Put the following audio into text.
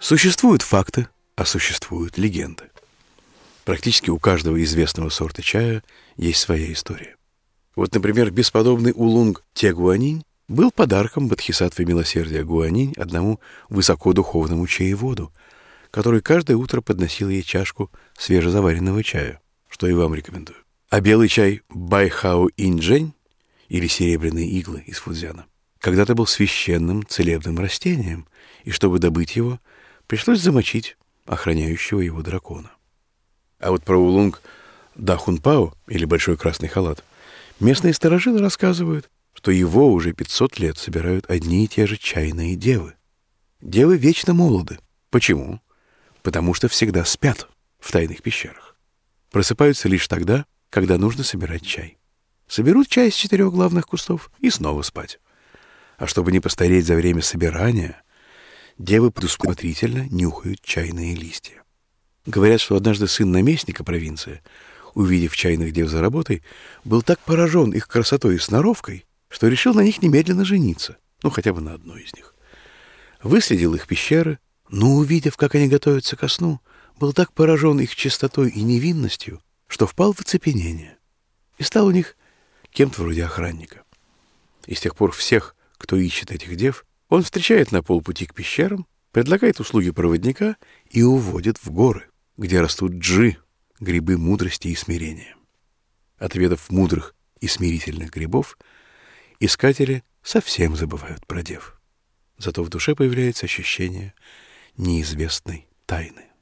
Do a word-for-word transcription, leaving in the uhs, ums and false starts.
Существуют факты, а существуют легенды. Практически у каждого известного сорта чая есть своя история. Вот, например, бесподобный улунг Те-Гуанинь был подарком Бодхисаттвы милосердия Гуанинь одному высокодуховному чаеводу, который каждое утро подносил ей чашку свежезаваренного чая, что и вам рекомендую. А белый чай Байхао Инь-Джэнь, или серебряные иглы из Фудзяна, когда-то был священным целебным растением, и чтобы добыть его, пришлось замочить охраняющего его дракона. А вот про улунг Дахунпао, или большой красный халат, местные старожилы рассказывают, что его уже пятьсот лет собирают одни и те же чайные девы. Девы вечно молоды. Почему? Потому что всегда спят в тайных пещерах. Просыпаются лишь тогда, когда нужно собирать чай. Соберут чай из четырех главных кустов и снова спать. А чтобы не постареть за время собирания, девы предусмотрительно нюхают чайные листья. Говорят, что однажды сын наместника провинции, увидев чайных дев за работой, был так поражен их красотой и сноровкой, что решил на них немедленно жениться, ну, хотя бы на одной из них. Выследил их пещеры, но, увидев, как они готовятся ко сну, был так поражен их чистотой и невинностью, что впал в оцепенение и стал у них кем-то вроде охранника. И с тех пор всех, кто ищет этих дев, он встречает на полпути к пещерам, предлагает услуги проводника и уводит в горы, где растут джи, грибы мудрости и смирения. Отведав мудрых и смирительных грибов, искатели совсем забывают про дев. Зато в душе появляется ощущение неизвестной тайны.